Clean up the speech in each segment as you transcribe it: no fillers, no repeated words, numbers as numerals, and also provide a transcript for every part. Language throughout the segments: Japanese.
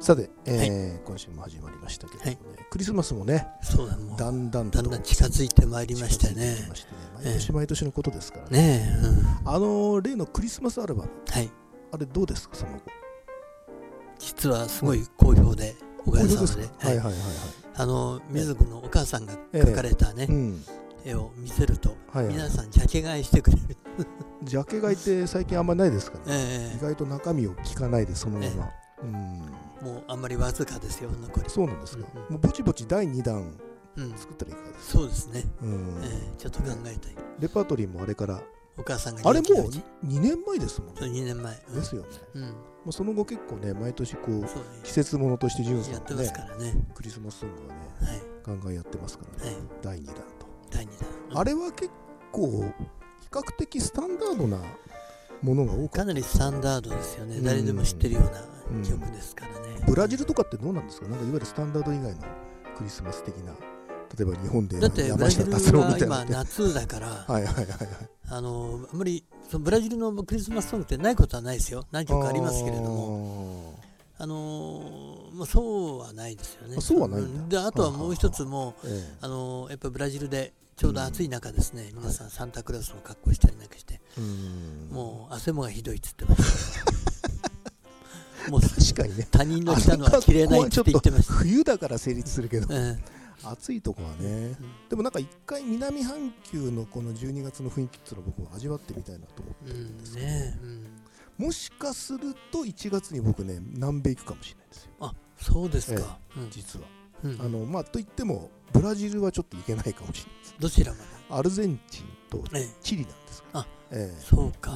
さて、今週も始まりましたけれどもね、クリスマスもね、 そうだ、もうだんだん近づいてまいりましてね。 毎年毎年のことですからね。 例のクリスマスアルバム、あれどうですか、その後。 実はすごい好評で、おかげさまで。水野のお母さんが描かれたね、絵を見せると、皆さんジャケ買いしてくれる。 ジャケ買いって最近あんまりないですからね。意外と中身を聞かないでそのまま。 もうあんまりわずかですよ、残り。 そうなんですか。もうぼちぼち第2弾作ったらいかがですか。 そうですね。ちょっと考えたい。 レパートリーもあれからお母さんがあれもう2年前ですもんね。 2年前ですよね。その後結構ね、毎年こう季節ものとしてジュンさんがね、クリスマスソングはねガンガンやってますからね。第2弾と。あれは結構比較的スタンダードなものが多かった。 かなりスタンダードですよね。誰でも知ってるような曲ですからね。 ブラジルとかってどうなんですか。なんかいわゆるスタンダード以外のクリスマス的な、例えば日本でだってブラジルは今夏だからあんまりブラジルのクリスマスソングってないことはないですよ。何曲かありますけれども、そうはないですよね。 そうはないんだ。 で、あとはもう一つもやっぱブラジルでちょうど暑い中ですね、皆さんサンタクロースの格好したりなんかして、もう汗もがひどいっつってましたもう確かにね、 他人のしたのは着れないって言ってました。 冬だから成立するけど、暑いとこはね。でもなんか一回南半球のこの12月の雰囲気っていうのを僕も味わってみたいなと思ってるんですけど、もしかすると1月に僕ね、南米行くかもしれないですよ。 あ、そうですか。 実はといってもブラジルはちょっと行けないかもしれないです。 どちらまで。 アルゼンチンとチリなんですか。そうか。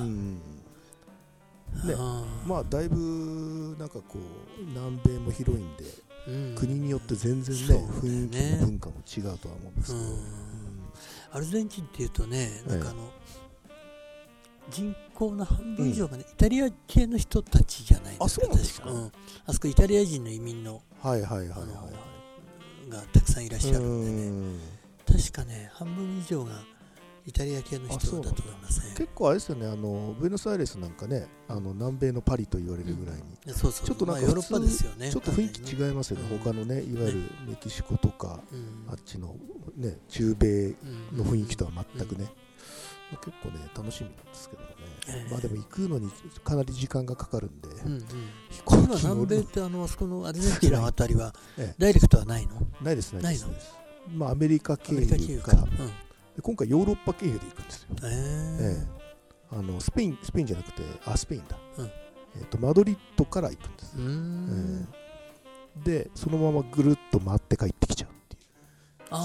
だいぶなんかこう南米も広いんで、国によって全然ね、雰囲気も文化も違うとは思うんですけど、 アルゼンチンっていうとね、なんか人口の半分以上がね、イタリア系の人たちじゃないですか。あそこイタリア人の移民のがたくさんいらっしゃるんでね、確かね、半分以上がイタリア系の人だと思いますね。 結構あれですよね、ブエノスアイレスなんかね、南米のパリと言われるぐらいに、ちょっとなんかヨーロッパですよね。ちょっと雰囲気違いますよね。他のね、いわゆるメキシコとかあっちのね、中米の雰囲気とは全くね、結構ね楽しみなんですけどね。でも行くのにかなり時間がかかるんで、 飛行機南米ってあそこのアルゼンチンのあたりはダイレクトはないの？ ないです。アメリカ経由か。今回ヨーロッパ経由で行くんですよ。スペインじゃなくてスペインだ。マドリッドから行くんです。でそのままぐるっと回って帰ってきちゃうっていう。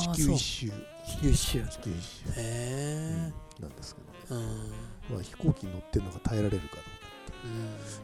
地球一周なんですけどね。飛行機に乗ってるのが耐えられるかどうかっていう。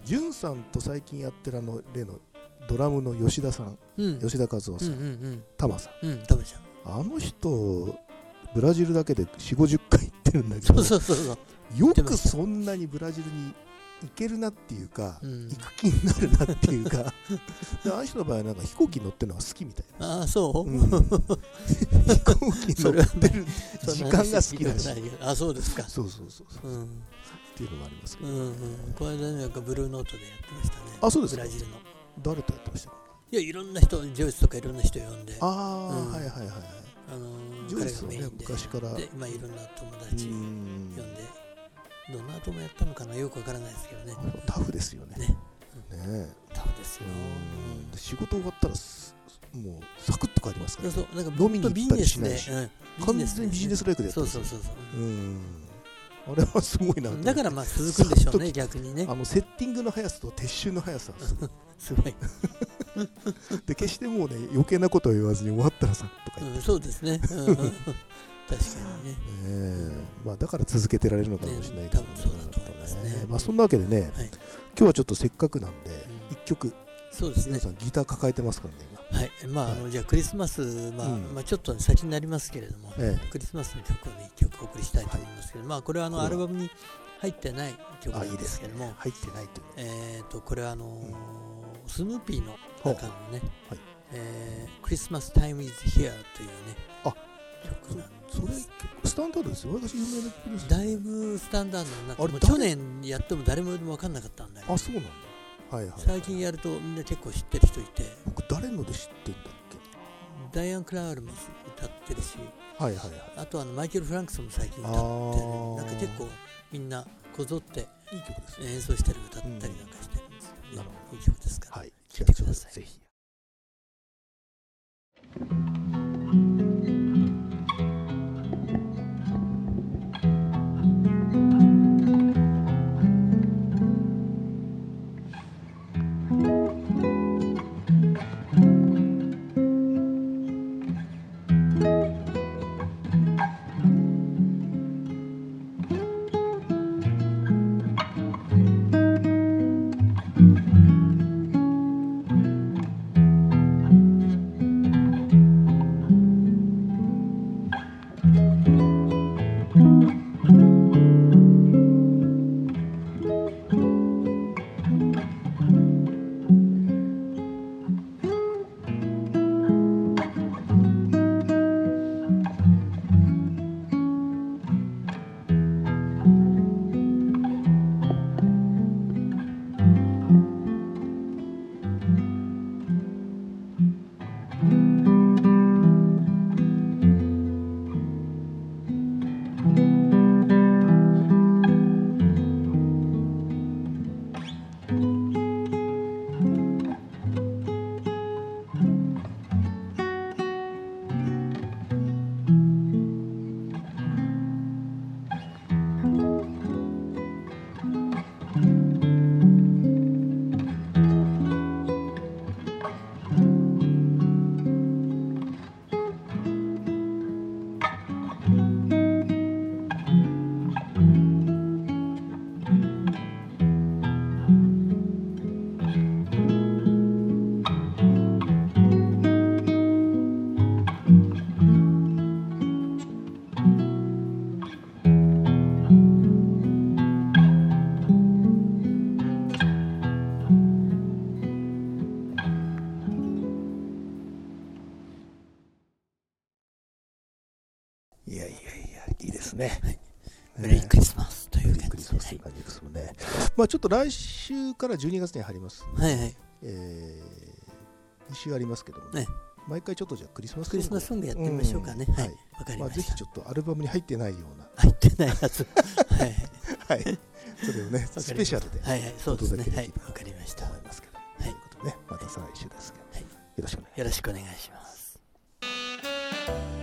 ジュンさんと最近やってる例のドラムの吉田さん、吉田和夫さん、タマさん、あの人ブラジルだけで4、50回行ってるんだけど、よくそんなにブラジルに行けるなっていうか、行く気になるなっていうかあの人の場合はなんか飛行機乗ってるのが好きみたいな。 飛行機乗ってる時間が好きだし。そうですか。そうっていうのがありますけど、 これでなんかブルーノートでやってましたね。 そうですか。 ブラジルの誰とやってましたか。 いや、いろんな人、ジョイスとかいろんな人呼んで、 ジョイスはね、昔からいろんな友達呼んで、どんな後もやったのかな、よくわからないですけどね。 タフですよね。 タフですよ。 仕事終わったらもうサクッと帰りますから。 なんか飲みに行ったりしないし、 完全にビジネスライクでやってます。あれはすごいな。 だから続くんでしょうね、逆にね。 セッティングの速さと撤収の速さすごいで、決してもうね、余計なことは言わずに終わったらさとか言って。 そうですね。確かにね。 だから続けてられるのかもしれないけど、 そうだと思いますね。 そんなわけでね、今日はちょっとせっかくなんで1曲、 そうですね。 皆さんギター抱えてますからね。 じゃあクリスマス、ちょっと先になりますけれども、クリスマスの曲をね、1曲お送りしたいと思いますけど、これはアルバムに入ってない曲なんですけども、 入ってないという。 これはスヌーピーの中のね、クリスマスタイムイズヒアというね、曲なんです。 それ結構スタンダードですよ。私有名な曲です。 だいぶスタンダードになって、去年やっても誰も分かんなかったんだよ。 そうなんだ。 最近やるとみんな結構知ってる人いて、 僕誰ので知ってんだっけ。 ダイアン・クラールも歌ってるし、あとマイケル・フランクスも最近歌ってる。なんか結構みんなこぞっていい曲ですね。 演奏したり歌ったりなんかしてるんですよね。いい曲ですから、 聴いてください。 ぜひ。いいですね。 メリークリスマスという感じですもんね。まあちょっと来週から12月に入ります。2週ありますけどもね。毎回ちょっとじゃあクリスマスソングやってみましょうかね。はい。わかりました。 ぜひちょっとアルバムに入ってないような。 入ってないやつ。 はい。それをねスペシャルでお届けできればわかりました。 思いますけど。ということでね、また再来週ですけど。よろしくお願いします。 よろしくお願いします。